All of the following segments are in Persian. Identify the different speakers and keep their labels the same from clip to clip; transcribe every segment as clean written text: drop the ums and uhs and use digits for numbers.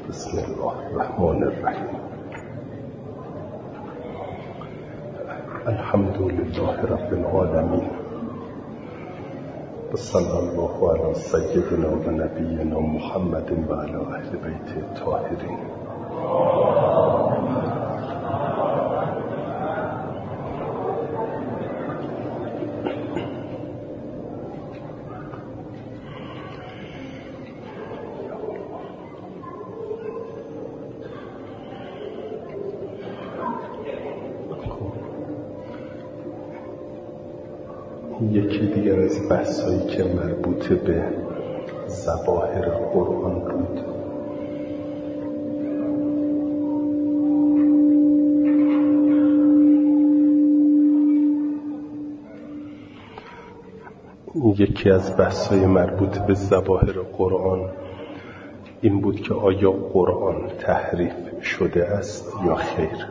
Speaker 1: بسم الله الرحمن الرحیم. الحمد لله رب العالمین و صلی الله علی سیدنا و نبینا محمد و علی اهل بیت الطاهرین. یکی دیگر از بحثایی که مربوط به ظواهر قرآن بود این بود که آیا قرآن تحریف شده است یا خیر.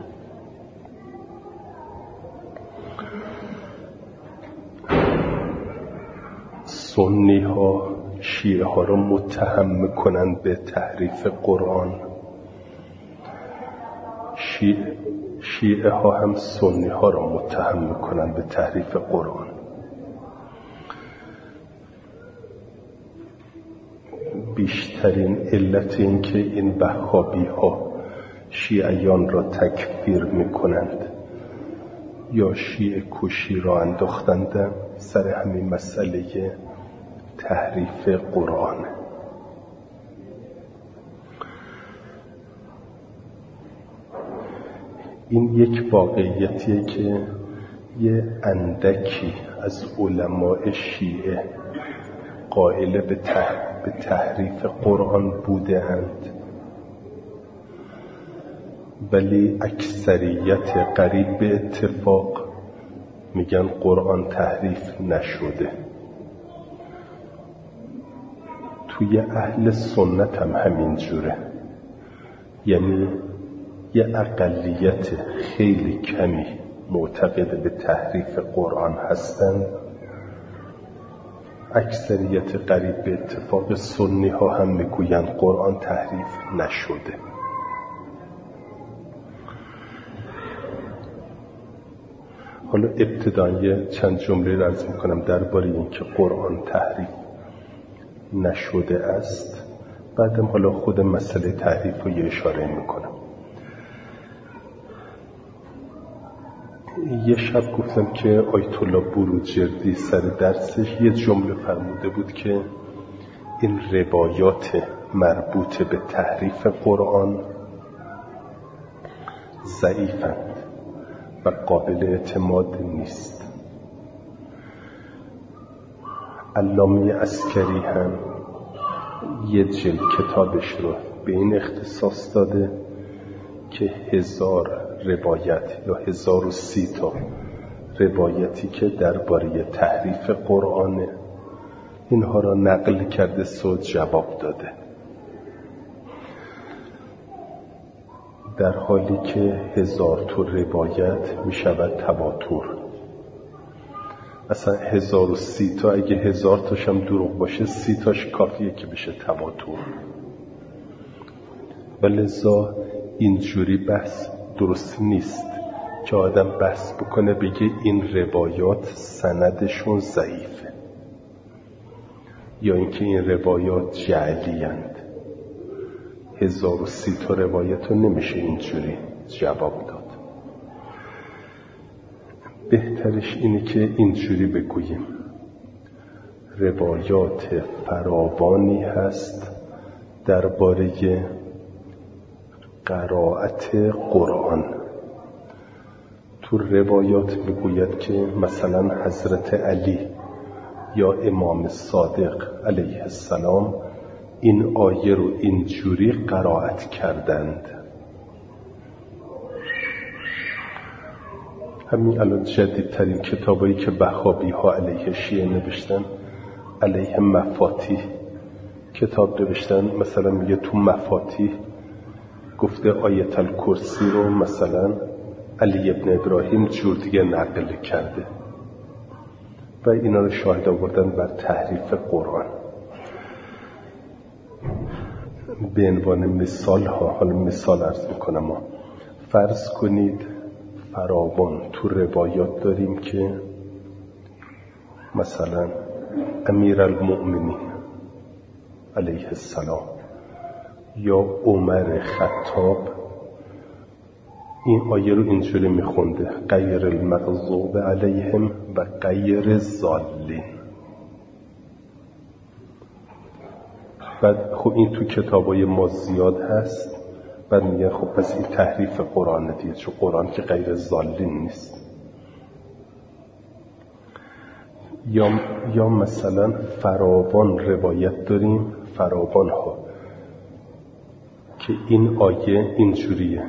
Speaker 1: سنی ها شیعه ها را متهم میکنند به تحریف قرآن، شیعه ها هم سنی ها را متهم میکنند به تحریف قرآن. بیشترین علت این که این وهابی ها شیعیان را تکفیر میکنند یا شیعه کشی را انداختند سر همین مسئله تحریف قرآن. این یک واقعیتیه که یه اندکی از علماء شیعه قائل به تحریف قرآن بوده اند، ولی اکثریت قریب به اتفاق میگن قرآن تحریف نشده. توی اهل سنت هم همین جوره، یعنی یه اقلیت خیلی کمی معتقد به تحریف قرآن هستند. اکثریت قریب به اتفاق سنی ها هم میگوین قرآن تحریف نشده. حالا ابتدایی چند جمله عرض میکنم درباره این که قرآن تحریف نشده است، بعدم حالا خود مسئله تحریف رو یه اشاره میکنم. یه شب گفتم که آیت الله بروجردی سر درسش یه جمله فرموده بود که این روایات مربوط به تحریف قرآن ضعیفند و قابل اعتماد نیست. علامه عسکری هم یه جلد کتابش رو به این اختصاص داده که 1000 روایت یا 1030 تا روایتی که درباره تحریف قرآن اینها را نقل کرده و جواب داده، در حالی که 1000 تا روایت می شود تواتر. اصلا 1030 تا اگه 1000 تاش هم دروغ باشه 30 تاش کافیه که بشه تواتر. ولذا اینجوری بحث درست نیست که آدم بحث بکنه بگه این روایات سندشون ضعیفه یا اینکه این روایات جعلی اند. 1030 تا روایت رو نمیشه اینجوری جواب داد. بهترش اینه که اینجوری بگوییم روایات فراوانی هست درباره قرائت قرآن. تو روایات میگوید که مثلا حضرت علی یا امام صادق علیه السلام این آیه رو اینجوری قرائت کردند. همین الان جدیدترین کتابایی که وهابی ها علیه شیعه نوشتن، علیه مفاتیح کتاب نوشتن، مثلا میگه تو مفاتیح گفته آیت الکرسی رو مثلا علی ابن ابراهیم جور دیگه نقل کرده و اینا رو شاهد آوردن بر تحریف قرآن. به عنوان مثال حالا مثال عرض میکنم فرض کنید فراوان تو روایات داریم که مثلا امیرالمؤمنین علیه السلام یا عمر خطاب این آیه رو اینجوری میخونده غیر المغضوب علیهم و غیر الضالین. بعد خب این تو کتابای ما زیاد هست، بعد میگن خب پس این تحریف قرآن دیگه، چون قرآن که غیر الضالین نیست. یا مثلا فراوان روایت داریم، فراوان ها که این آیه اینجوریه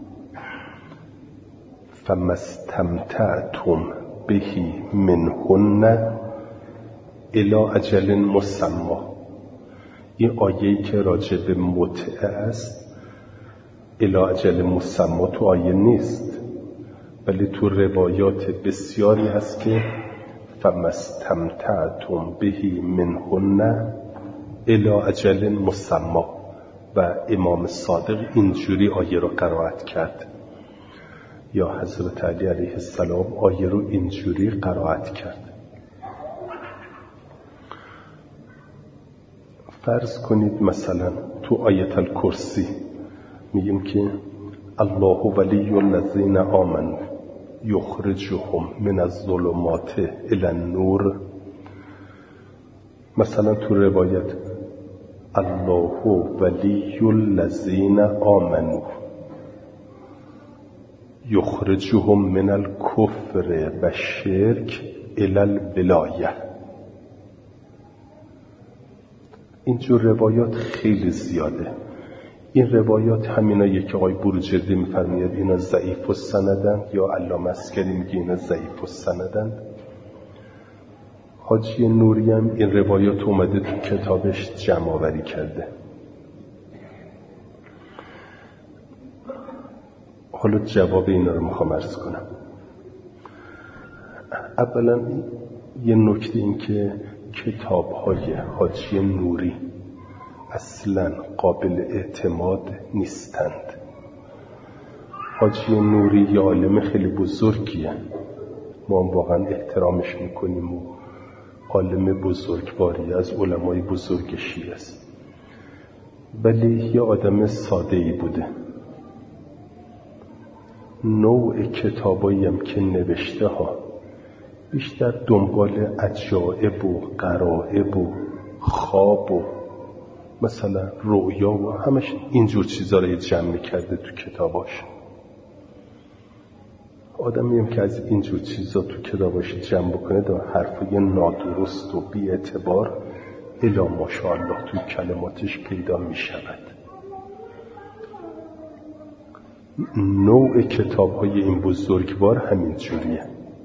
Speaker 1: فمستمتعتم بهی منهن الی اجل مسمی. این آیه‌ای که راجع به متعه است الی اجل مسمی تو آیه نیست، ولی تو روایات بسیاری هست که فمستمتعتم بهی منهن الی اجل مسمی و امام صادق اینجوری آیه رو قرائت کرد یا حضرت علی علیه السلام آیه رو اینجوری قرائت کرد. فرض کنید مثلا تو آیت الکرسی میگیم که الله ولی الذین آمنوا یخرجهم من الظلمات الی النور. مثلا تو روایت الله ولی الذین آمنوا یخرجهم من الکفر و شرک الی الولایه. اینجور روایات خیلی زیاده. این روایات همینایی که آقای بروجردی میفرماید اینا ضعیف السندن یا علامه عسکری میگه اینا ضعیف السندن. حاجی نوری هم این روایات اومده تو کتابش جمع آوری کرده. حالا جواب اینا رو میخوام عرض کنم. اولا یه نکته این که کتاب‌های حاجی نوری اصلاً قابل اعتماد نیستند. حاجی نوری یه عالم خیلی بزرگیه، ما هم واقعا احترامش میکنیم و عالم بزرگواری از علمای بزرگ شیعه است، ولی یه آدم ساده‌ای بوده. نوع کتابایی هم که نوشته ها بیشتر دنبال عجائب و غرائب و خواب و مثلا رؤیا و همش اینجور چیزا رو جمع کرده تو کتاباش. آدمی هم که از اینجور چیزا تو کتاباش جمع بکنه دا حرفای نادرست و بی اعتبار الا ماشاءالله تو کلماتش پیدا می شود. نوع کتاب‌های این بزرگوار همین جوریه.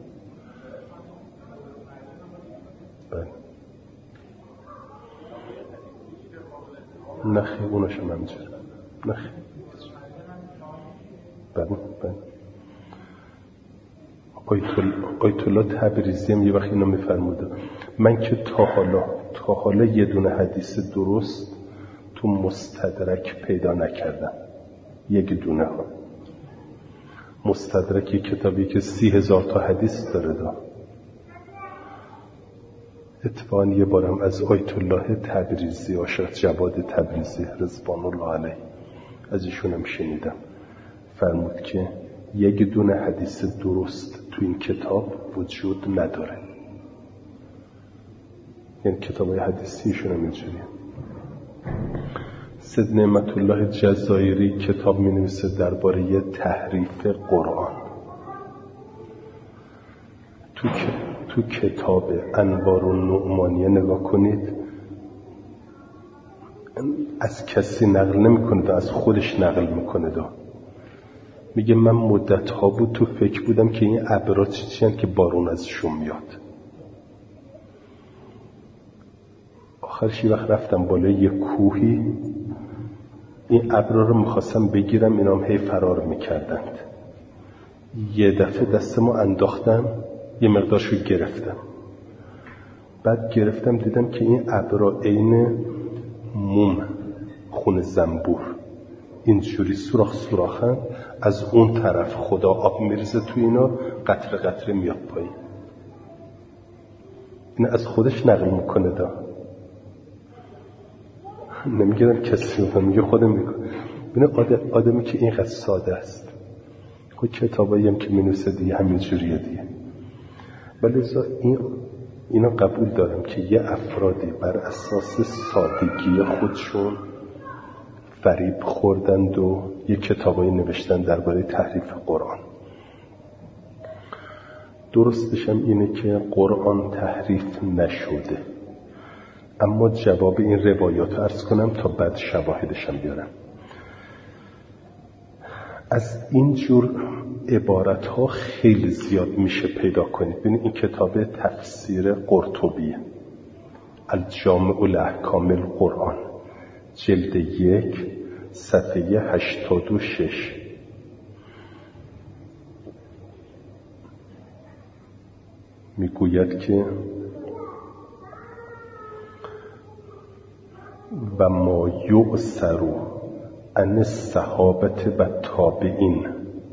Speaker 1: نخی اوناش هم همینجور نخی. آیت الله تبریزی هم یه وقت اینو میفرموده من که تا حالا یه دونه حدیث درست تو مستدرک پیدا نکردم. یک دونه ها مستدرک یک کتابی که 30,000 تا حدیث داره دا. اتفاقا یه بارم از آیت الله تبریزی آشرت جواد تبریزی رضوان الله علیه از ایشونم شنیدم فرمود که یک دونه حدیث درست تو این کتاب وجود نداره. یعنی کتابای حدیثیشون هم اینجوریه. سید نعمت الله جزایری کتاب می نویسه درباره تحریف قرآن. تو کتاب انوار النعمانیه نگاه کنید، از کسی نقل نمی کنه، از خودش نقل میکنه. میگه من مدت ها بود تو فکر بودم که این ابرا چی هن که بارون ازشون میاد. آخرش یه وقت رفتم بالای یه کوهی، این ابرا رو میخواستم بگیرم، اینا هم هی فرار میکردند. یه دفعه دستمو انداختم، یه مقدارشو گرفتم. بعد گرفتم دیدم که این ابرا عین موم خون زنبور اینجوری سوراخن، از اون طرف خدا آب میریزه تو اینا، قطره قطره میاد پایین. این از خودش نقل میکنه نمیگه کسی رو، میگه خودم میکنه. بینه آدمی که اینقدر ساده است، خود کتابایی هم که مینویسه دیگه همین جوریه دیگه. ولی اینا قبول دارم که یه افرادی بر اساس سادگی خودشون فریب خوردند و یه کتابایی نوشتن درباره تحریف قرآن. درستش هم اینه که قرآن تحریف نشده، اما جواب این روایات عرض کنم تا بعد شواهدشم بیارم. از این جور عبارت ها خیلی زیاد میشه پیدا کنید. ببینید این کتاب تفسیر قرطبیه، الجامع لاحکام القرآن، جلد 1 صفحه 86. میگوید که و ما یؤثر عن الصحابة و تابعین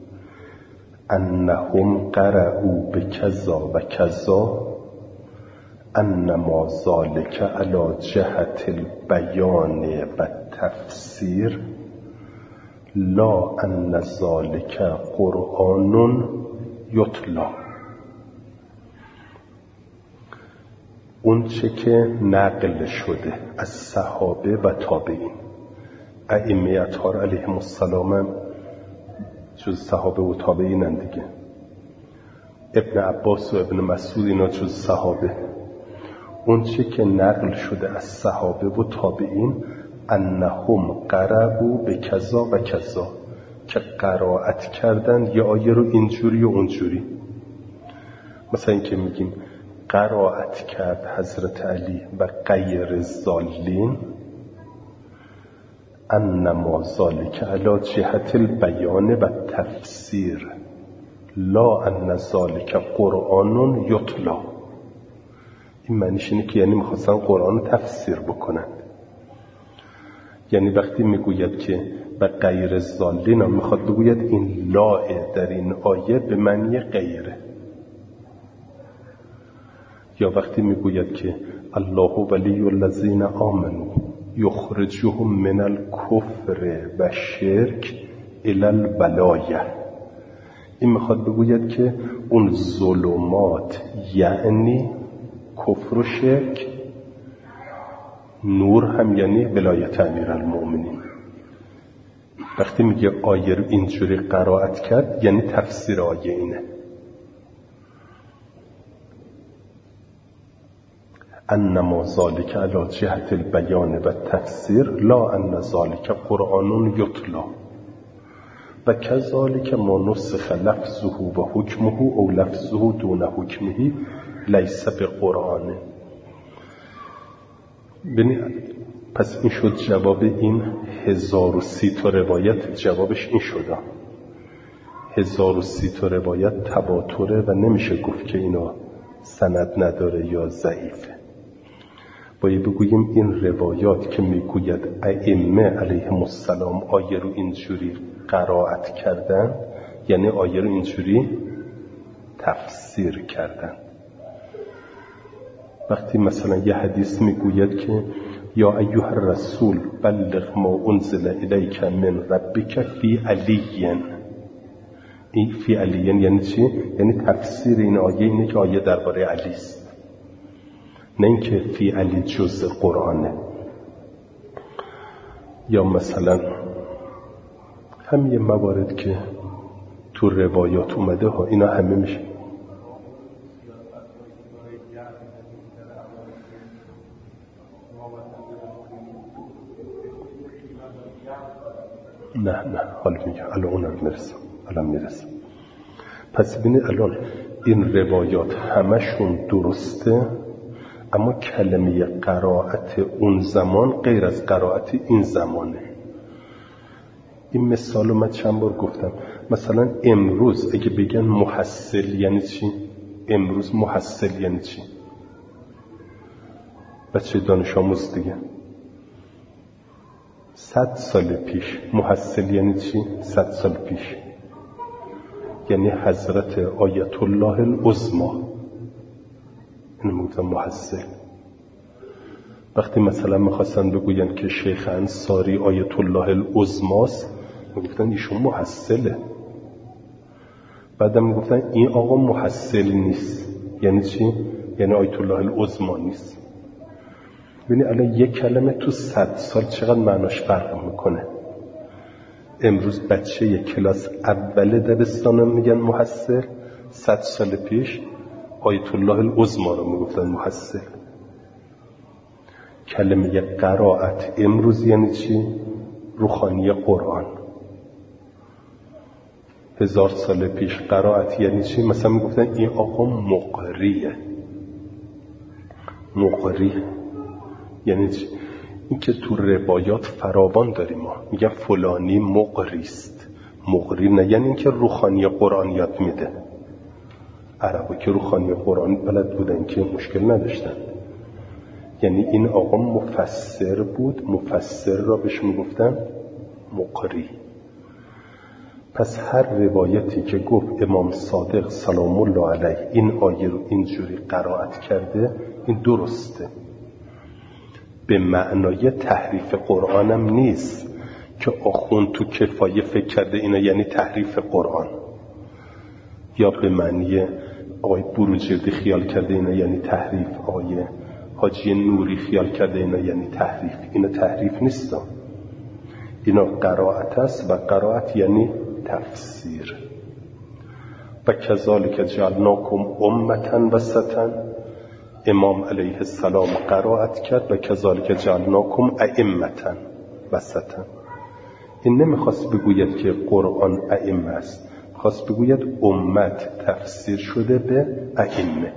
Speaker 1: انهم قرأوا بکذا و کذا انما ذلك على جهت البیان و تفسیر لا ان ذلك قرآن یتلا. اون چه که نقل شده از صحابه و تابعین، ائمه اطهار علیهم السلام جز صحابه و تابعینن دیگه، ابن عباس و ابن مسعود اینا جز صحابه. اون چه که نقل شده از صحابه و تابعین انهم قرأوا بکذا و کذا، که قرائت کردن یه آیه رو اینجوری و اونجوری. مثلا این که میگیم قرائت کرد حضرت علی و غیر ضالین، انما ذلك علی جهت البیان و تفسیر لا ان ذلك قرآن یتلا. این معنیش اینه که یعنی میخواستن قرآن تفسیر بکنن. یعنی وقتی میگوید که و غیر ضالین، میخواد بگوید این لا در این آیه به معنی غیره. یا وقتی میگوید که الله ولی الذین آمنوا یخرجهم من الکفر و شرک الی الولایه، این میخواد بگوید که اون ظلمات یعنی کفر و شرک، نور هم یعنی ولایت امیرالمؤمنین. وقتی میگه آیه رو اینجوری قرائت کرد یعنی تفسیر آیه اینه، انما ذلك علی جهت البیان و تفسیر لا ان ذلك قرآن یتلا و کذالک ما نسخ لفظه و حکمه او لفظه دون حکمه لیس بقرآن. پس این شد جواب این 1030 تا روایت. جوابش این شده 1030 تا روایت تواتره و نمیشه گفت که اینا سند نداره یا ضعیفه. باید بگوییم این روایات که میگوید ائمه علیهم السلام آیه رو اینجوری قرائت کردن، یعنی آیه رو اینجوری تفسیر کردن. وقتی مثلا یه حدیث میگوید که یا ایها الرسول بلغ ما انزل الیک من ربک فی علی، این فی علی یعنی چی؟ یعنی تفسیر این آیه اینه که آیه درباره علی است، نه اینکه فی علی جزء قرآنه. یا مثلا هم یه موارد که تو روایات اومده ها، اینا همه میشه نه حالا میگه الان میرسم. پس ببینید الان این روایات همشون درسته، اما کلمه قرائت اون زمان غیر از قرائت این زمانه. این مثالو من چند بار گفتم. مثلا امروز اگه بگن محصل یعنی چی؟ امروز محصل یعنی چی؟ بچه دانش آموز دیگه 100 سال پیش محصل یعنی چی؟ 100 سال پیش یعنی حضرت آیت الله العظمی، اینو میگفتن محصل. وقتی مثلا میخواستن بگوین که شیخ انصاری آیت الله العظمی است، میگفتن ایشون محصله. بعدم میگفتن این آقا محصل نیست. یعنی چی؟ یعنی آیت الله العظمی نیست. ببینید الان یک کلمه تو 100 سال چقدر معناش فرق میکنه. امروز بچه یک کلاس اول دبستان میگن محصل، 100 سال پیش آیت الله العظمی رو میگفتن محصل. کلمه قرائت امروز یعنی چی؟ روخانی قرآن. 1000 سال پیش قرائت یعنی چی؟ مثلا میگفتن این آقا مقریه. مقری یعنی چی؟ این که تو روایات فراوان داریم ما میگن فلانی مقریست. مقری نه یعنی این که روخانی قرآن یاد میده. عربا که روخانی قرآن بلد بودن که مشکل نداشتن. یعنی این آقا مفسر بود، مفسر را بهش میگفتن مقری. پس هر روایتی که گفت امام صادق سلام الله علیه این آیه رو اینجوری قرائت کرده، این درسته. به معنای تحریف قرآنم نیست که آخوند تو کفایه فکر کرده اینا یعنی تحریف قرآن، یا به معنی آقای بروجردی خیال کرده اینا یعنی تحریف، آقای حاجی نوری خیال کرده اینا یعنی تحریف. اینا تحریف نیست، اینا قرائت است و قرائت یعنی تفسیر. و کذالک جعلناکم امة وسطا، امام علیه السلام قرائت کرد و کذالک جعلناکم ائمة وسطا. این نمیخواست بگوید که قرآن ائمه است، خواست بگوید امت تفسیر شده به ائمه.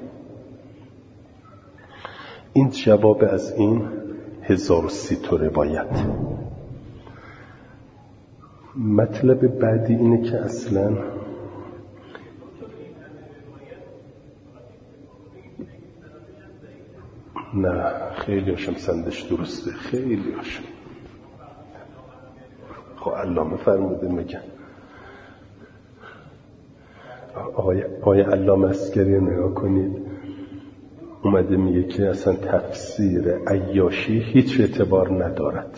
Speaker 1: این جواب از این 1030 تا روایت. مطلب بعدی اینه که اصلا نه، خیلی هاشم سندش درسته، خیلی هاشم. خب علامه فرموده میگن، آقای علامه عسکری نگاه کنید، اومده میگه که اصلا تفسیر عیاشی هیچ اعتبار ندارد.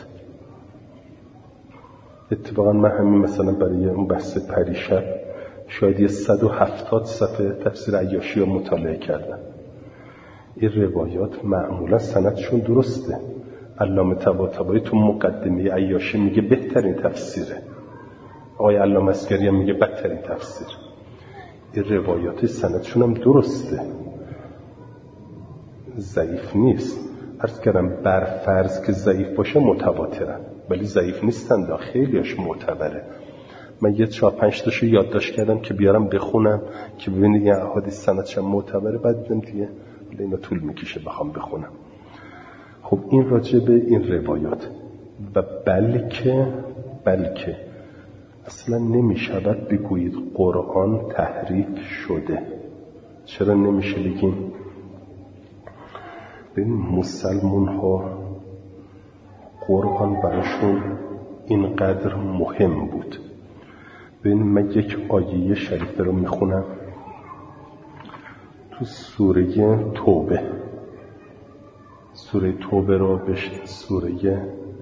Speaker 1: اتفاقا من همین مثلا برای اون بحث پریشب شاید 170 صفحه تفسیر عیاشی رو مطالعه کردم. این روایات معمولا سندشون درسته. علامه طباطبایی تو مقدمه عیاشی میگه بهترین تفسیره، آقای علامه عسکری هم میگه بدترین تفسیر. این روایات سندشون هم درسته، ضعیف نیست. عرض کردم بر فرض که ضعیف باشه متواترن، ولی ضعیف نیستن، خیلیش معتبره. من 4-5 تاشو یادداشت کردم که بیارم بخونم که ببینید این احادیث سندش معتبره. بعد دیدم دیگه اینا طول میکشه بخوام بخونم. خب این راجع به این روایات. و بلکه اصلا نمیشود بگویید قرآن تحریف شده. چرا نمیشه بگیم؟ ببین مسلمون ها قرآن براشون اینقدر مهم بود. ببین من یک آیه شریفه رو میخونم تو سوره توبه. سوره توبه رو بهش سوره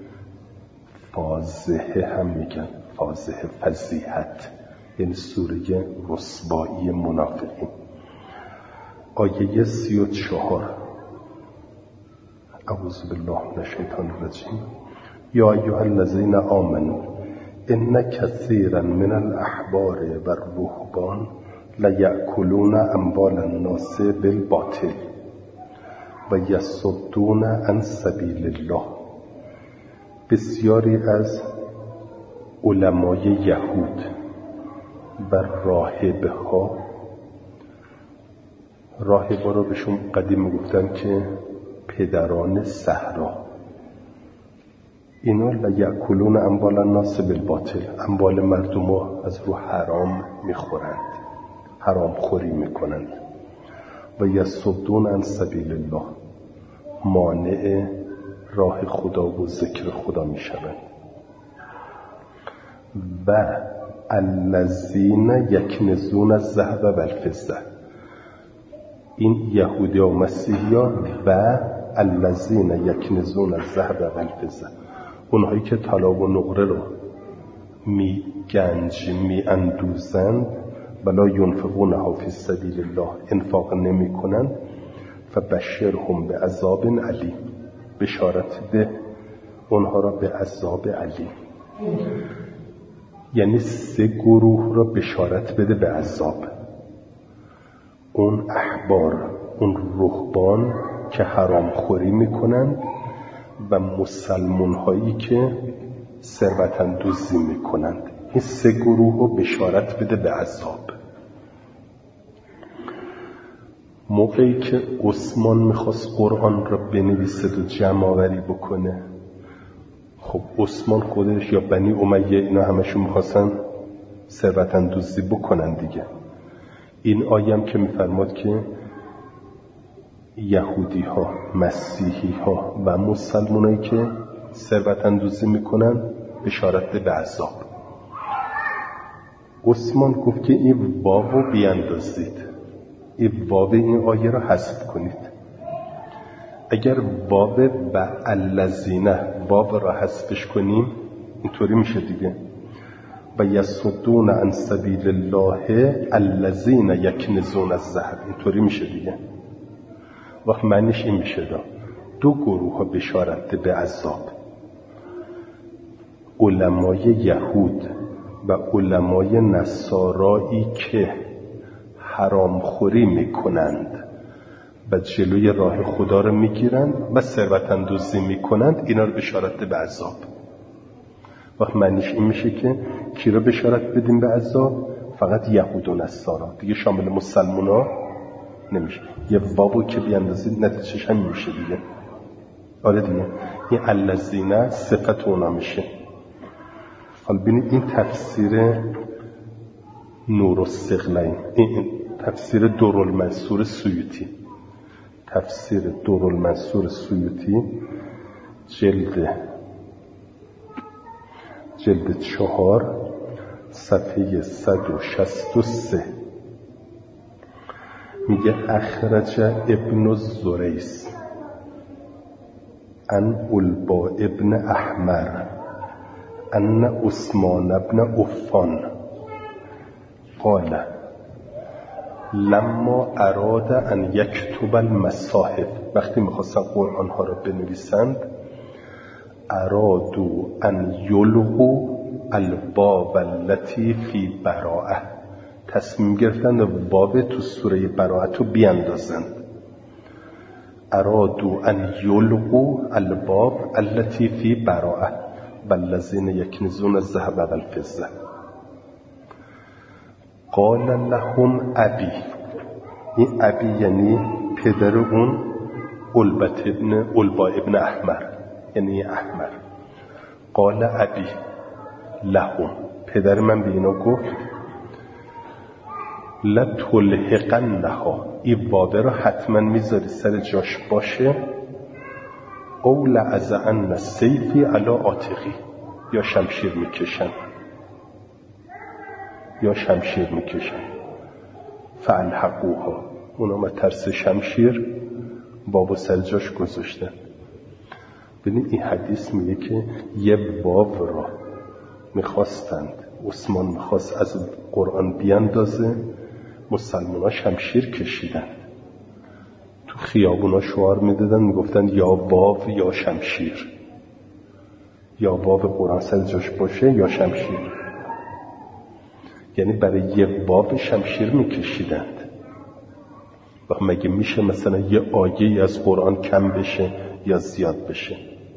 Speaker 1: فاضحه هم میگن، فاضحه فضیحت، یعنی سوره رسوایی منافقین. آیه 34 اعوذ بالله من الشیطان الرجیم. یا ایها الذین آمنوا ان کثیرا من الاحبار والرهبان لیأکلون اموال الناس بالباطل و یصدون عن سبیل الله. بسیاری از علمای یهود و راهبه ها رو بهشون قدیم میگفتن که پدران صحرا، اینا لیأکلون اموال الناس بالباطل، اموال مردم ها از رو حرام میخورند، حرام خوری میکنند. و یصدون عن سبیل الله، مانع راه خدا و ذکر خدا میشوند. و الذین یکنزون الذهب والفضه. این یهودی و مسیحی ها و الذین یکنزون الذهب والفضه، اونهایی که طلا و نقره رو می اندوزند ولا ینفقونها فی سبیل الله، انفاق نمی کنند، فبشرهم بعذاب علیم، بشارت ده اونها را به عذاب علیم. یعنی 3 گروه را بشارت بده به عذاب. اون احبار، اون رهبان که حرام خوری میکنند و مسلمان هایی که ثروت اندوزی میکنند. این 3 گروه رو بشارت بده به عذاب. موقعی که عثمان میخواست قرآن را بنویسه و جمع آوری بکنه، خب عثمان خودش یا بنی امیه اینا همشون میخواستن ثروت اندوزی بکنن دیگه. این آیه که میفرماد که یهودی ها، مسیحی ها و مسلمانایی که ثروت اندوزی میکنن بشارت به عذاب. عثمان گفت که این واو بیاندازید، این واو این آیه را حذف کنید. اگر واو و الذین واو را حذفش کنیم اینطوری میشه دیگه، و یصدون عن سبیل الله الذین یکنزون الذهب، اینطوری میشه دیگه. وقت معنیش این میشه 2 گروه ها بشارت به عذاب. علمای یهود و علمای نصارایی که حرام خوری میکنند و جلوی راه خدا رو میگیرند و ثروت اندوزی میکنند، اینا رو بشارت به عذاب. وقت معنیش این میشه که کی رو بشارت بدیم به عذاب؟ فقط یهود و نصارا، دیگه شامل مسلمونا نمیشه. یه واو که بیاندازید نتیجهش هم میشه دیگه. آره دیگه، این الذین صفت اونا میشه. حالا ببینید این تفسیر نور الثقلین، این تفسیر دورالمنصور سیوطی، تفسیر دورالمنصور سیوطی جلد 4 صفحه 163 میگه اخرج ابن الزریس عن علبا ابن احمر ان عثمان ابن عفان قال لما اراد ان یکتب المصاحف، وقتی میخواستن قرآن ها را بنویسند، ارادو ان یلغوا الواو التي فی براءه، تصمیم گرفتن واو تو سوره براءت رو بیاندازند. ارادو ان یلغوا الواو التي فی براءه والذین یکنزون الذهب والفضه. قال لهم ابی، این ابی یعنی پدر اون علبا ابن احمر، یعنی احمر. قال ابی لهم، پدر من به اینا گفت لتلحقنها، این واو را حتما میذاری سر جاش باشه، او لعزعن سیفی علی عاتقی، یا شمشیر میکشن فالحقوها، اونا ما ترس شمشیر واو سر جاش گذاشتن. ببین این حدیث میگه که یه واو را میخواستند، عثمان میخواست از قرآن بیاندازه، مسلمان ها شمشیر کشیدن، تو خیابونا شعار میدادن، میگفتن یا واو یا شمشیر، یا واو قرآن سر جاش باشه یا شمشیر. یعنی برای یه واو شمشیر میکشیدند. و مگه میشه مثلا یه آیه از قرآن کم بشه یا زیاد بشه؟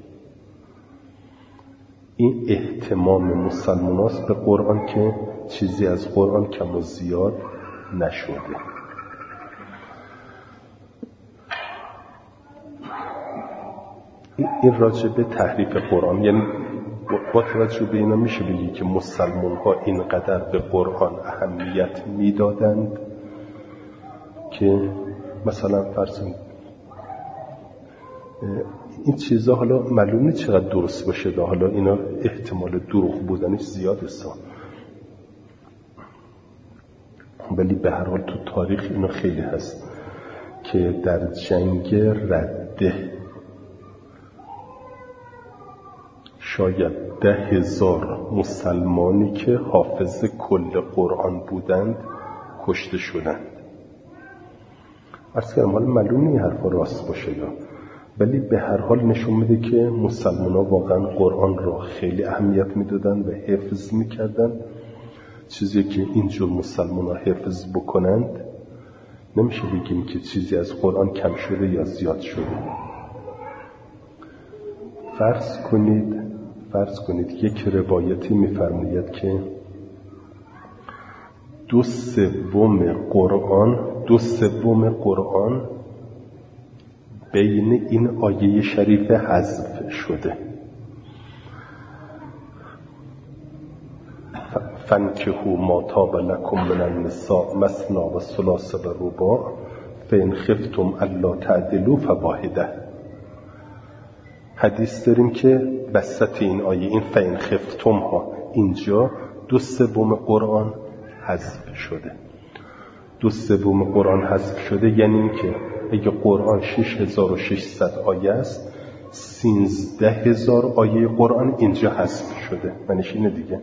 Speaker 1: این اهتمام مسلمان هاست به قرآن که چیزی از قرآن کم و زیاد نشده. این راجع به تحریف قرآن، یعنی با توجه به اینا میشه بگی که مسلمان ها اینقدر به قرآن اهمیت میدادند که مثلا فرض این چیزا حالا معلوم نیست چقدر درست باشه، حالا اینا احتمال دروغ بودنش زیاده ولی به هر حال تو تاریخ اینا خیلی هست که در جنگ رده شاید 10,000 مسلمانی که حافظ کل قرآن بودند کشته شدند. عرض کردم حالا معلوم نیست حرفا راست باشه ولی به هر حال نشون میده که مسلمان‌ها واقعا قرآن را خیلی اهمیت میدادن و حفظ میکردن. چیزی که اینجور مسلمان‌ها حفظ بکنند نمیشه بگیم که چیزی از قرآن کم شده یا زیاد شده. فرض کنید یک روایتی میفرماید که 2/3 قرآن بین این آیه شریف حذف شده. فانکحوا ما طاب لکم من النساء مثنی و ثلاث و رباع فإن خفتم الا تعدلوا فواحده. حدیث داریم که وسط این آیه این فإن خفتم ها اینجا 2/3 قرآن حذف شده. 2/3 قرآن حذف شده یعنی این که اگه قرآن 6600 آیه است 13,000 آیه قرآن اینجا حذف شده. معنیش اینه دیگه.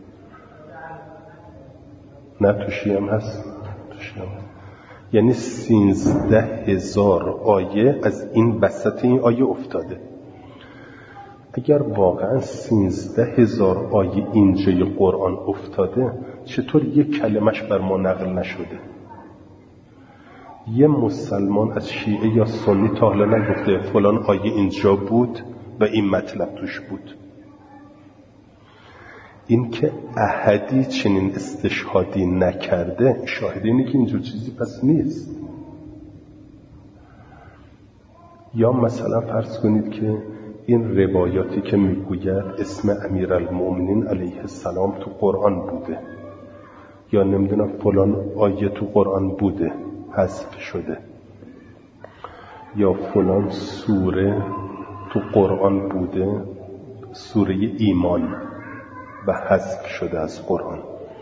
Speaker 1: نه توشی هم هست. یعنی 13,000 آیه از این وسط این آیه افتاده. اگر واقعا 13,000 آیه اینجای قرآن افتاده چطور یک کلمش بر ما نقل نشده؟ یه مسلمان از شیعه یا سنی تا حالا نگفته فلان آیه اینجا بود و این مطلب توش بود. این که احدی چنین استشهادی نکرده شاهد اینه که اینجور چیزی پس نیست. یا مثلا فرض کنید که این روایاتی که میگوید اسم امیرالمؤمنین علیه السلام تو قرآن بوده یا نمیدونم فلان آیه تو قرآن بوده حذف شده یا فلان سوره تو قرآن بوده سوره ایمان و حذف شده از قرآن.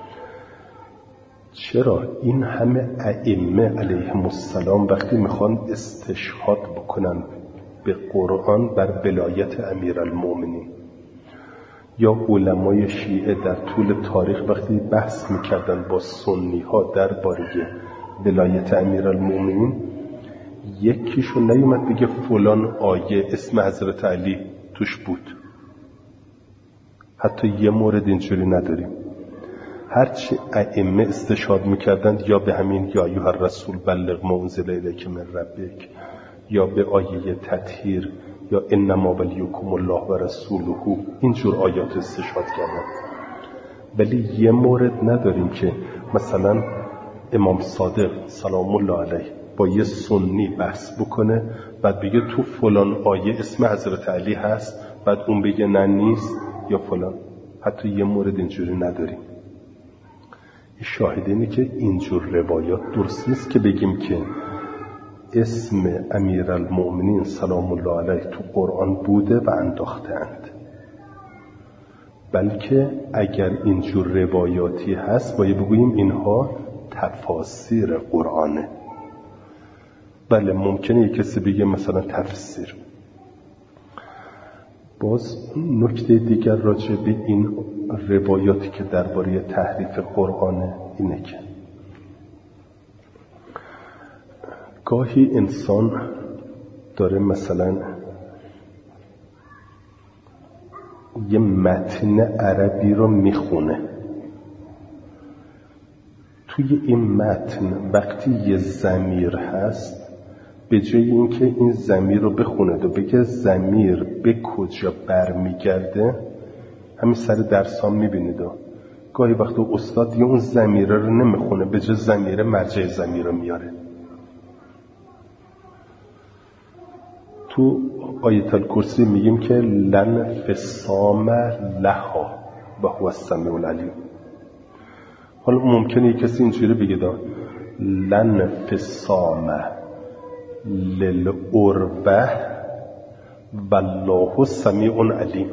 Speaker 1: چرا این همه ائمه علیهم السلام وقتی میخوان استشهاد بکنن به قرآن بر ولایت امیرالمؤمنین یا علمای شیعه در طول تاریخ وقتی بحث میکردن با سنی ها درباره ولایت امیرالمؤمنین یکیشون نیومد بگه فلان آیه اسم حضرت علی توش بود. حتی یه مورد اینجوری نداریم. هرچی ائمه استشهاد میکردند یا به همین یا ایها الرسول بلغ ما انزل الیک من ربک یا به آیه تطهیر یا انما ولیکم الله و رسوله اینجور آیات استشهاد کردن. ولی یه مورد نداریم که مثلا امام صادق سلام الله علیه با یه سنی بحث بکنه بعد بگه تو فلان آیه اسم حضرت علی هست بعد اون بگه نه نیست یا فلان. حتی یه مورد اینجوری نداریم. شاهد اینه که اینجور روایات درست نیست که بگیم که اسم امیرالمؤمنین سلام الله علیه تو قرآن بوده و انداختند. بلکه اگر اینجور روایاتی هست باید بگوییم اینها تفاسیر قرآنه. بله ممکنه یک کسی بگه مثلا تفسیر. باز نکته دیگر راجع به این روایاتی که درباره تحریف قرآن اینه که گاهی انسان داره مثلا یه متن عربی رو میخونه. توی این متن وقتی یه ضمیر هست به جای اینکه این ضمیر رو بخونه و بگه ضمیر به کجا برمیگرده همین سر درس ها میبینید گاهی وقتا استاد دیگه اون ضمیره رو نمیخونه به جای ضمیره مرجع ضمیر رو میاره. تو آیت الکرسی میگیم که لن فصام لها و هو السمیع العلیم. حالا ممکنه یک کسی اینجوری بگه لن فصام للعروه والله سمیع علیم.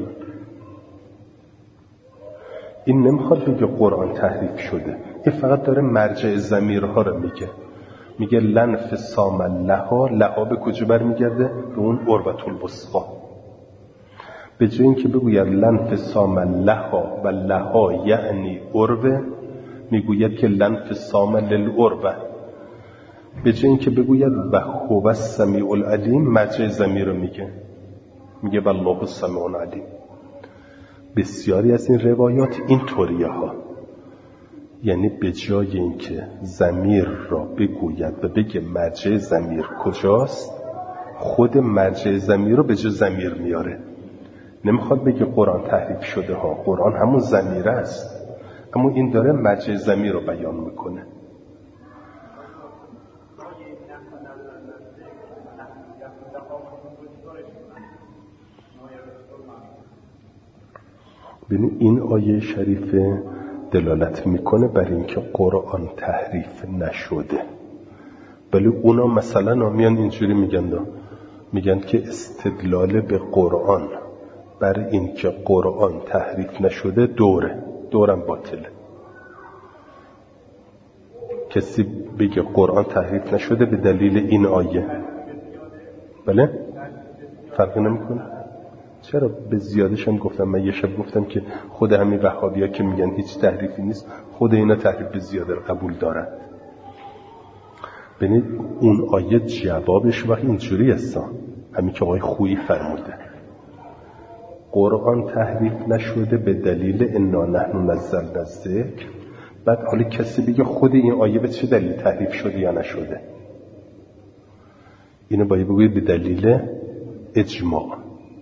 Speaker 1: این نمیخواد بگه قرآن تحریف شده، این فقط داره مرجع ضمیرها رو میگه لن فصام لها به کجا برمیگرده؟ به اون عروة الوثقی. به جای اینکه بگوید لن فصام لها و لها یعنی عروه، میگوید که لن فصام للعروه. به جای اینکه بگوید و هو السمیع العلیم، مرجع ضمیر رو میگه والله السمیع علیم. بسیاری از این روایات این طوریه ها، یعنی به جای اینکه ضمیر را بگوید و بگه مرجع ضمیر کجاست، خود مرجع ضمیر رو به جای ضمیر میاره. نمیخواد بگه قرآن تحریف شده ها، قرآن همون ضمیر است، اما این داره مرجع ضمیر رو بیان میکنه. ببین این آیه شریفه دلالت میکنه بر اینکه قرآن تحریف نشده، ولی اونا مثلا میان اینجوری میگن که استدلال به قرآن بر اینکه قرآن تحریف نشده دورم باطله. کسی بگه قرآن تحریف نشده به دلیل این آیه، بله فرقی نمیکنه. چرا به زیادش هم گفتم، من یه شب گفتم که خود همین وهابی‌ها که میگن هیچ تحریفی نیست، خود اینا تحریف به زیاده رو قبول دارن. ببینید اون آیه جوابش وقتی اینجوری هست، همین که آقای خویی فرموده قرآن تحریف نشده به دلیل انا نحن نزلنا الذکر. بعد حالا کسی بگه خود این آیه به چه دلیل تحریف شده یا نشده، اینو باید بگوید به دلیل اجماع.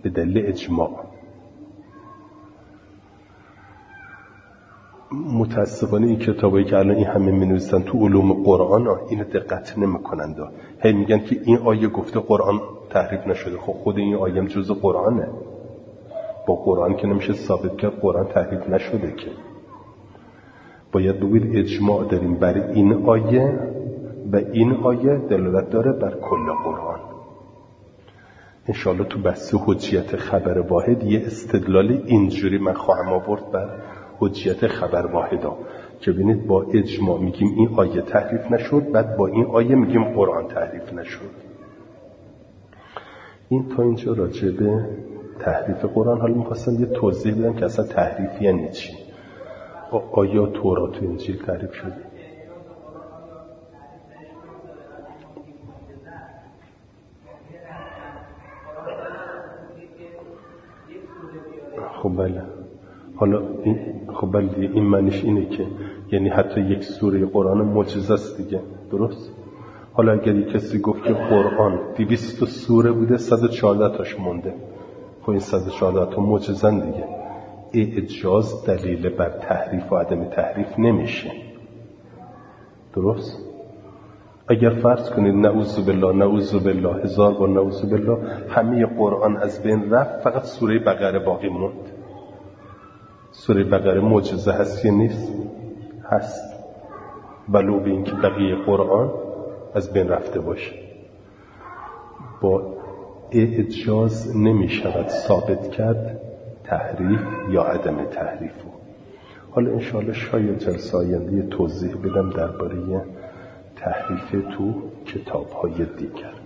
Speaker 1: متاسفانه این کتابایی که الان این همه می‌نویسن تو علوم قرآن اینو دقت نمی‌کنند، هی میگن که این آیه گفته قرآن تحریف نشده. خب خود این آیه هم جزء قرآنه، با قرآن که نمیشه ثابت کرد قرآن تحریف نشده. که باید بگوید اجماع داریم بر این آیه و این آیه دلالت داره بر کل قرآن. انشاءالله تو بحث حجیت خبر واحد یه استدلال اینجوری من خواهم آورد بر حجیت خبر واحدا که ببینید با اجماع میگیم این آیه تحریف نشد، بعد با این آیه میگیم قرآن تحریف نشد. این تا اینجا راجع به تحریف قرآن. حالا میخواستم یه توضیح بدم که اصلا تحریف یعنی چی. آیا تورات و انجیل تحریف شده؟ خب بله، حالا این معنیش اینه که یعنی حتی یک سوره قرآن معجزه است دیگه، درست؟ حالا اگر کسی گفت که قرآن 200 سوره بوده 114 تاش مونده، خب این 114 تا معجزه دیگه. اعجاز دلیل بر تحریف و عدم تحریف نمیشه، درست؟ اگر فرض کنید نعوذ بالله 1000 بار نعوذ بالله، همه قرآن از بین رفت، فقط سوره بقره باقی موند. سوره بقره معجزه هست یا نیست؟ هست، ولو به این که بقیه قرآن از بین رفته باشه. با اعجاز نمی شود ثابت کرد تحریف یا عدم تحریف. حالا انشاءالله شاید جلسه آینده توضیح بدم درباره تحریف تو کتاب‌های دیگر.